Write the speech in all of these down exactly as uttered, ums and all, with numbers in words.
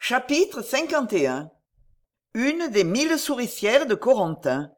Chapitre cinquante et un. Une des mille souricières de Corentin.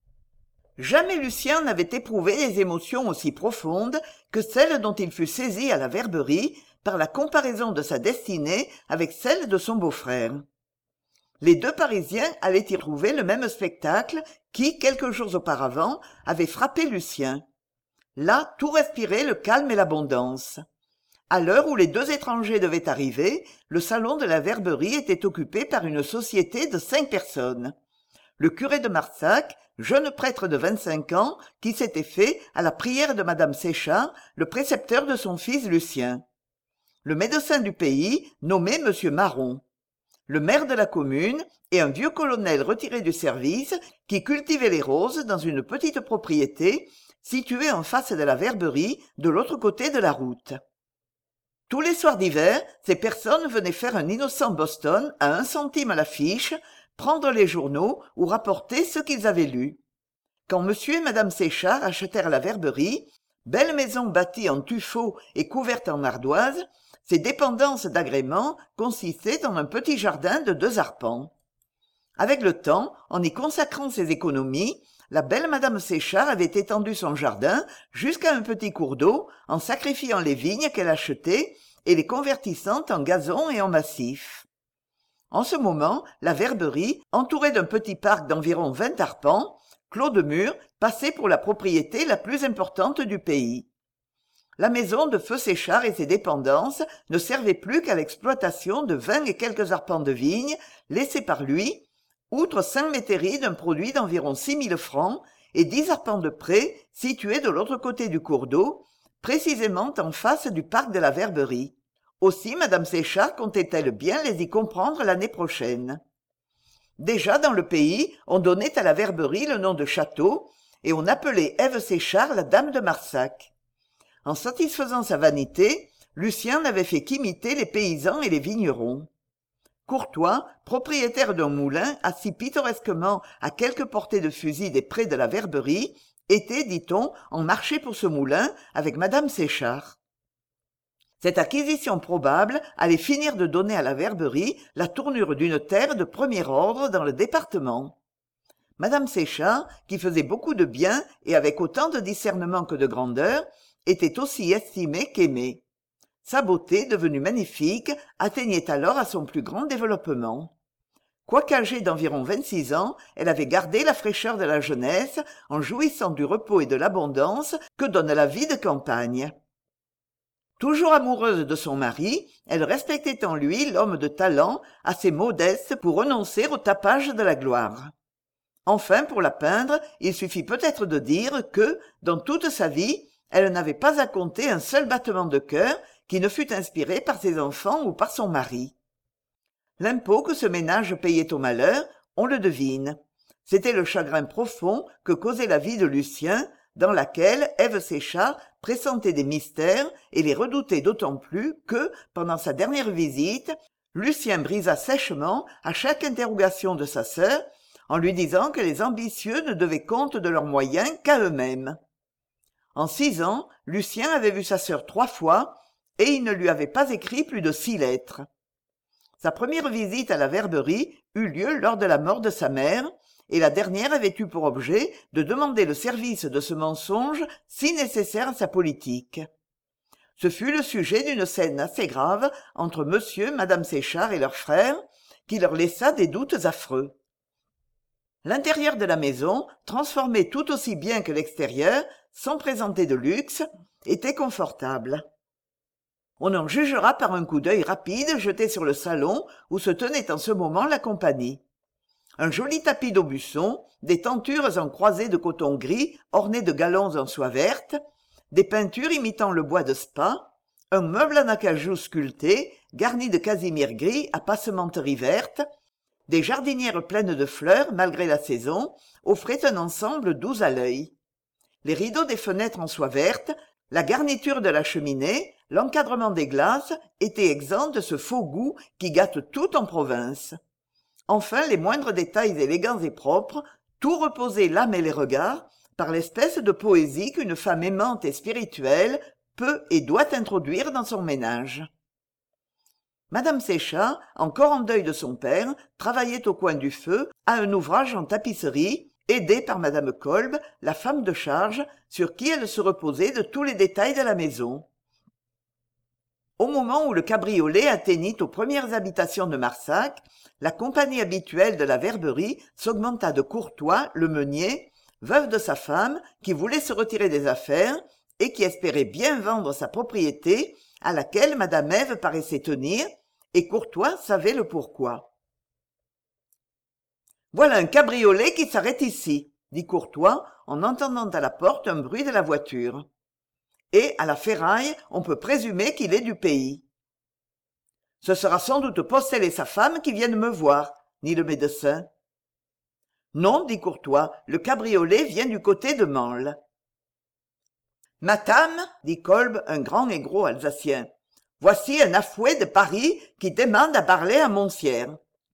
Jamais Lucien n'avait éprouvé des émotions aussi profondes que celles dont il fut saisi à la Verberie par la comparaison de sa destinée avec celle de son beau-frère. Les deux Parisiens allaient y trouver le même spectacle qui, quelques jours auparavant, avait frappé Lucien. Là, tout respirait le calme et l'abondance. À l'heure où les deux étrangers devaient arriver, le salon de la Verberie était occupé par une société de cinq personnes. Le curé de Marsac, jeune prêtre de vingt-cinq ans, qui s'était fait, à la prière de madame Séchard, le précepteur de son fils Lucien. Le médecin du pays, nommé monsieur Marron. Le maire de la commune et un vieux colonel retiré du service qui cultivait les roses dans une petite propriété située en face de la Verberie, de l'autre côté de la route. Tous les soirs d'hiver, ces personnes venaient faire un innocent Boston à un centime à l'affiche, prendre les journaux ou rapporter ce qu'ils avaient lu. Quand monsieur et madame Séchard achetèrent la Verberie, belle maison bâtie en tuffeau et couverte en ardoise, ses dépendances d'agrément consistaient en un petit jardin de deux arpents. Avec le temps, en y consacrant ses économies, la belle madame Séchard avait étendu son jardin jusqu'à un petit cours d'eau en sacrifiant les vignes qu'elle achetait et les convertissant en gazon et en massifs. En ce moment, la Verberie, entourée d'un petit parc d'environ vingt arpents, clos de murs, passait pour la propriété la plus importante du pays. La maison de feu Séchard et ses dépendances ne servaient plus qu'à l'exploitation de vingt et quelques arpents de vignes laissés par lui, outre cinq métairies d'un produit d'environ six mille francs et dix arpents de prés situés de l'autre côté du cours d'eau, précisément en face du parc de la Verberie. Aussi madame Séchard comptait-elle bien les y comprendre l'année prochaine. Déjà dans le pays, on donnait à la Verberie le nom de château, et on appelait Ève Séchard la dame de Marsac. En satisfaisant sa vanité, Lucien n'avait fait qu'imiter les paysans et les vignerons. Courtois, propriétaire d'un moulin assis pittoresquement à quelques portées de fusil des prés de la Verberie, était, dit-on, en marché pour ce moulin avec madame Séchard. Cette acquisition probable allait finir de donner à la Verberie la tournure d'une terre de premier ordre dans le département. Madame Séchard, qui faisait beaucoup de bien et avec autant de discernement que de grandeur, était aussi estimée qu'aimée. Sa beauté, devenue magnifique, atteignait alors à son plus grand développement. Quoique âgée d'environ vingt-six ans, elle avait gardé la fraîcheur de la jeunesse en jouissant du repos et de l'abondance que donne la vie de campagne. Toujours amoureuse de son mari, elle respectait en lui l'homme de talent assez modeste pour renoncer au tapage de la gloire. Enfin, pour la peindre, il suffit peut-être de dire que, dans toute sa vie, elle n'avait pas à compter un seul battement de cœur qui ne fût inspiré par ses enfants ou par son mari. L'impôt que ce ménage payait au malheur, on le devine. C'était le chagrin profond que causait la vie de Lucien, dans laquelle Ève Séchard pressentait des mystères et les redoutait d'autant plus que, pendant sa dernière visite, Lucien brisa sèchement à chaque interrogation de sa sœur, en lui disant que les ambitieux ne devaient compte de leurs moyens qu'à eux-mêmes. En six ans, Lucien avait vu sa sœur trois fois, et il ne lui avait pas écrit plus de six lettres. Sa première visite à la Verberie eut lieu lors de la mort de sa mère, et la dernière avait eu pour objet de demander le service de ce mensonge si nécessaire à sa politique. Ce fut le sujet d'une scène assez grave entre monsieur, madame Séchard et leur frère, qui leur laissa des doutes affreux. L'intérieur de la maison, transformé tout aussi bien que l'extérieur, sans présenter de luxe, était confortable. On en jugera par un coup d'œil rapide jeté sur le salon où se tenait en ce moment la compagnie. Un joli tapis d'aubusson, des tentures en croisées de coton gris ornées de galons en soie verte, des peintures imitant le bois de spa, un meuble en acajou sculpté, garni de casimir gris à passementerie verte, des jardinières pleines de fleurs malgré la saison, offraient un ensemble doux à l'œil. Les rideaux des fenêtres en soie verte, la garniture de la cheminée, l'encadrement des glaces étaient exempts de ce faux goût qui gâte tout en province. Enfin, les moindres détails élégants et propres, tout reposait l'âme et les regards, par l'espèce de poésie qu'une femme aimante et spirituelle peut et doit introduire dans son ménage. madame Séchard, encore en deuil de son père, travaillait au coin du feu à un ouvrage en tapisserie, aidée par madame Kolb, la femme de charge, sur qui elle se reposait de tous les détails de la maison. Au moment où le cabriolet atteignit aux premières habitations de Marsac, la compagnie habituelle de la Verberie s'augmenta de Courtois, le meunier, veuve de sa femme, qui voulait se retirer des affaires et qui espérait bien vendre sa propriété, à laquelle madame Ève paraissait tenir, et Courtois savait le pourquoi. « Voilà un cabriolet qui s'arrête ici, » dit Courtois en entendant à la porte un bruit de la voiture. Et à la ferraille, on peut présumer qu'il est du pays. « Ce sera sans doute Postel et sa femme qui viennent me voir, » dit le médecin. « Non, » dit Courtois, « le cabriolet vient du côté de Mansle. »« Madame, » dit Kolb, un grand et gros Alsacien, « voici un avoué de Paris qui demande à parler à Monsière. »«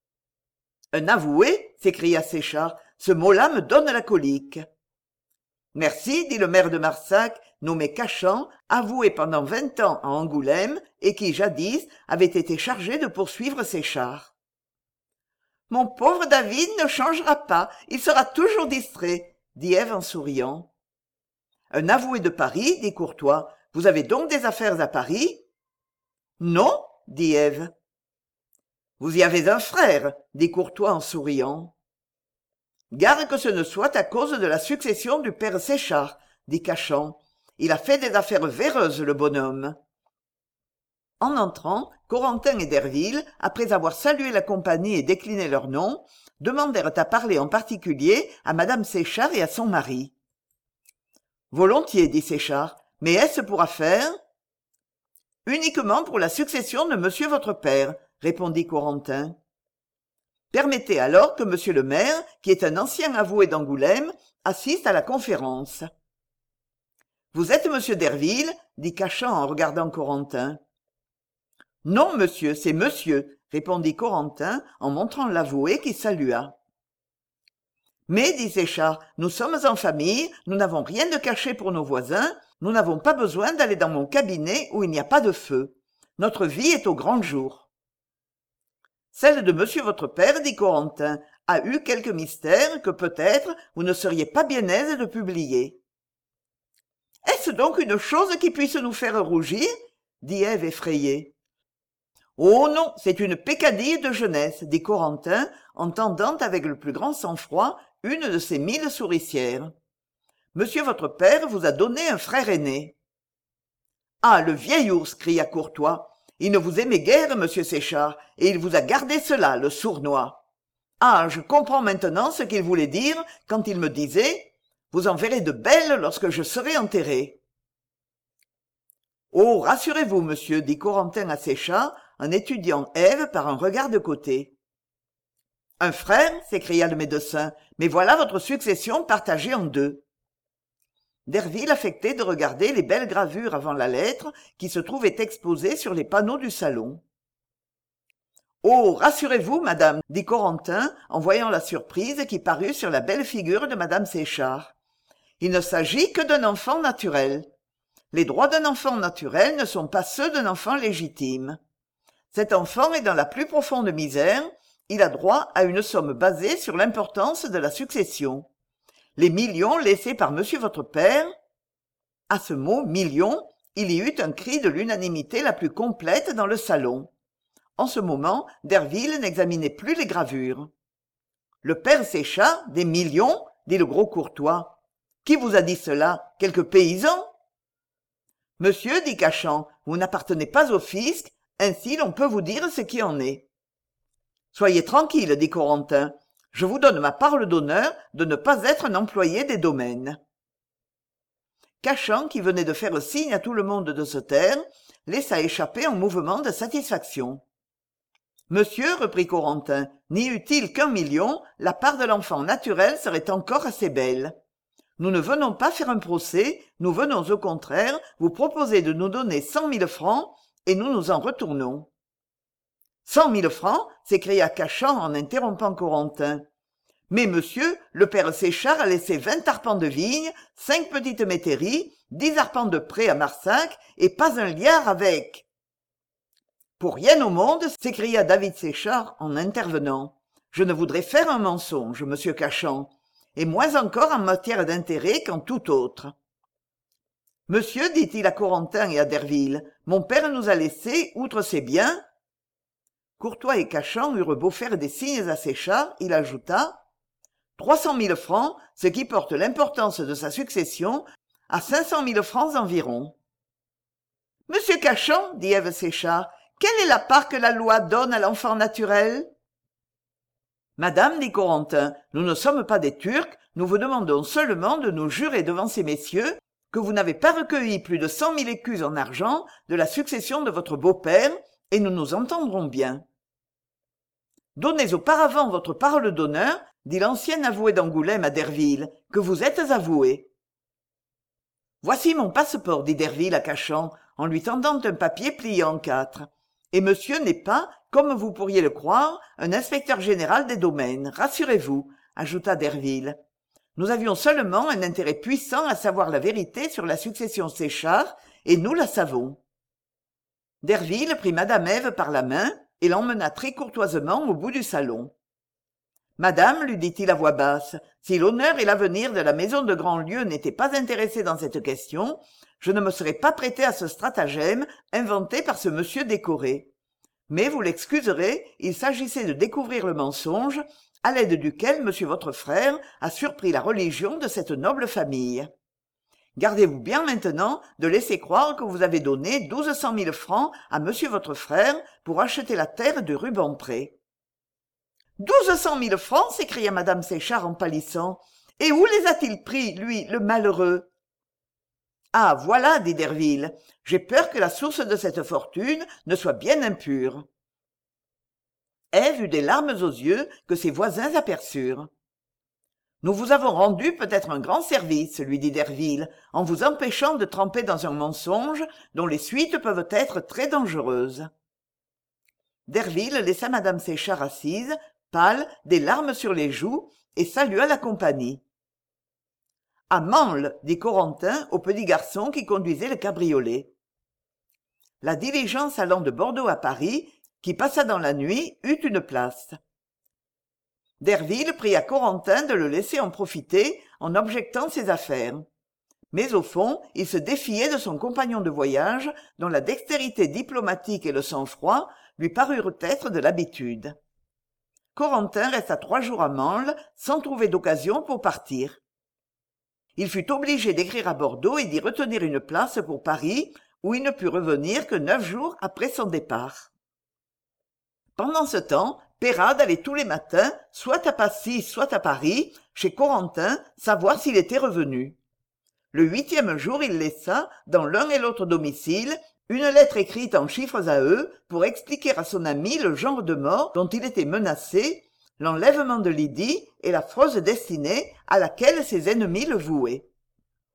Un avoué ?» s'écria Séchard, « ce mot-là me donne la colique. » « Merci, dit le maire de Marsac, nommé Cachan, avoué pendant vingt ans à Angoulême et qui, jadis, avait été chargé de poursuivre Séchard. « Mon pauvre David ne changera pas, il sera toujours distrait, » dit Ève en souriant. « Un avoué de Paris, dit Courtois, vous avez donc des affaires à Paris ? » « Non, dit Ève. « Vous y avez un frère, dit Courtois en souriant. Gare que ce ne soit à cause de la succession du père Séchard, dit Cachan. Il a fait des affaires véreuses, le bonhomme. En entrant, Corentin et Derville, après avoir salué la compagnie et décliné leurs noms, demandèrent à parler en particulier à madame Séchard et à son mari. Volontiers, dit Séchard, mais est-ce pour affaire? Uniquement pour la succession de monsieur votre père, répondit Corentin. Permettez alors que monsieur le maire, qui est un ancien avoué d'Angoulême, assiste à la conférence. Vous êtes monsieur Derville, dit Cachan en regardant Corentin. Non, monsieur, c'est monsieur, répondit Corentin en montrant l'avoué qui salua. Mais, dit Séchard, nous sommes en famille, nous n'avons rien de caché pour nos voisins, nous n'avons pas besoin d'aller dans mon cabinet où il n'y a pas de feu. Notre vie est au grand jour. Celle de monsieur votre père, dit Corentin, a eu quelques mystères que peut-être vous ne seriez pas bien aise de publier. Est-ce donc une chose qui puisse nous faire rougir? Dit Ève effrayée. Oh non, c'est une peccadille de jeunesse, dit Corentin, en tendant avec le plus grand sang-froid une de ses mille souricières. Monsieur votre père vous a donné un frère aîné. Ah, le vieil ours, cria Courtois. Il ne vous aimait guère, monsieur Séchard, et il vous a gardé cela, le sournois. Ah, je comprends maintenant ce qu'il voulait dire quand il me disait « Vous en verrez de belles lorsque je serai enterré. » Oh, rassurez-vous, monsieur, dit Corentin à Séchard, en étudiant Ève par un regard de côté. Un frère, s'écria le médecin, mais voilà votre succession partagée en deux. Derville affectait de regarder les belles gravures avant la lettre qui se trouvaient exposées sur les panneaux du salon. « Oh, rassurez-vous, madame, dit Corentin en voyant la surprise qui parut sur la belle figure de madame Séchard. Il ne s'agit que d'un enfant naturel. Les droits d'un enfant naturel ne sont pas ceux d'un enfant légitime. Cet enfant est dans la plus profonde misère, il a droit à une somme basée sur l'importance de la succession. Les millions laissés par monsieur votre père. » À ce mot « millions », il y eut un cri de l'unanimité la plus complète dans le salon. En ce moment, Derville n'examinait plus les gravures. « Le père Séchard, des millions ?» dit le gros Courtois. « Qui vous a dit cela? Quelques paysans ?» « Monsieur, dit Cachan, vous n'appartenez pas au fisc, ainsi l'on peut vous dire ce qui en est. »« Soyez tranquille, dit Corentin. Je vous donne ma parole d'honneur de ne pas être un employé des domaines. » Cachan, qui venait de faire signe à tout le monde de se taire, laissa échapper un mouvement de satisfaction. « Monsieur, reprit Corentin, n'y eût-il qu'un million, la part de l'enfant naturel serait encore assez belle. Nous ne venons pas faire un procès, nous venons au contraire vous proposer de nous donner cent mille francs, et nous nous en retournons. »« Cent mille francs !» s'écria Cachan en interrompant Corentin. « Mais monsieur, le père Séchard a laissé vingt arpents de vigne, cinq petites métairies, dix arpents de prés à Marsac, et pas un liard avec. » Pour rien au monde, s'écria David Séchard en intervenant. Je ne voudrais faire un mensonge, monsieur Cachan, et moins encore en matière d'intérêt qu'en tout autre. Monsieur, dit-il à Corentin et à Derville, mon père nous a laissé, outre ses biens. Courtois et Cachan eurent beau faire des signes à Séchard, il ajouta trois cent mille francs, ce qui porte l'importance de sa succession à cinq cent mille francs environ. Monsieur Cachan, dit Ève Séchard, quelle est la part que la loi donne à l'enfant naturel? Madame, dit Corentin, nous ne sommes pas des Turcs, nous vous demandons seulement de nous jurer devant ces messieurs que vous n'avez pas recueilli plus de cent mille écus en argent de la succession de votre beau-père, et nous nous entendrons bien. Donnez auparavant votre parole d'honneur, dit l'ancien avoué d'Angoulême à Derville, que vous êtes avoué. Voici mon passeport, dit Derville à Cachan, en lui tendant un papier plié en quatre. Et monsieur n'est pas, comme vous pourriez le croire, un inspecteur général des domaines, rassurez-vous, ajouta Derville. Nous avions seulement un intérêt puissant à savoir la vérité sur la succession Séchard, et nous la savons. Derville prit madame Ève par la main et l'emmena très courtoisement au bout du salon. Madame, lui dit-il à voix basse, si l'honneur et l'avenir de la maison de Grandlieu n'étaient pas intéressés dans cette question, je ne me serais pas prêté à ce stratagème inventé par ce monsieur décoré. Mais vous l'excuserez, il s'agissait de découvrir le mensonge, à l'aide duquel monsieur votre frère a surpris la religion de cette noble famille. Gardez-vous bien maintenant de laisser croire que vous avez donné douze cent mille francs à monsieur votre frère pour acheter la terre de Rubempré. Douze cent mille francs s'écria madame Séchard en pâlissant. Et où les a-t-il pris, lui, le malheureux? Ah, voilà, dit Derville, j'ai peur que la source de cette fortune ne soit bien impure. Ève eut des larmes aux yeux que ses voisins aperçurent. Nous vous avons rendu peut-être un grand service, lui dit Derville, en vous empêchant de tremper dans un mensonge dont les suites peuvent être très dangereuses. Derville laissa madame Séchard assise, pâle, des larmes sur les joues, et salua la compagnie. À Mansle, dit Corentin au petit garçon qui conduisait le cabriolet. La diligence allant de Bordeaux à Paris, qui passa dans la nuit, eut une place. Derville pria Corentin de le laisser en profiter en objectant ses affaires. Mais au fond, il se défiait de son compagnon de voyage, dont la dextérité diplomatique et le sang-froid lui parurent être de l'habitude. Corentin resta trois jours à Mansle sans trouver d'occasion pour partir. Il fut obligé d'écrire à Bordeaux et d'y retenir une place pour Paris, où il ne put revenir que neuf jours après son départ. Pendant ce temps, Peyrade allait tous les matins, soit à Passy, soit à Paris, chez Corentin, savoir s'il était revenu. Le huitième jour, il laissa, dans l'un et l'autre domicile, une lettre écrite en chiffres à eux pour expliquer à son ami le genre de mort dont il était menacé, l'enlèvement de Lydie et l'affreuse destinée à laquelle ses ennemis le vouaient.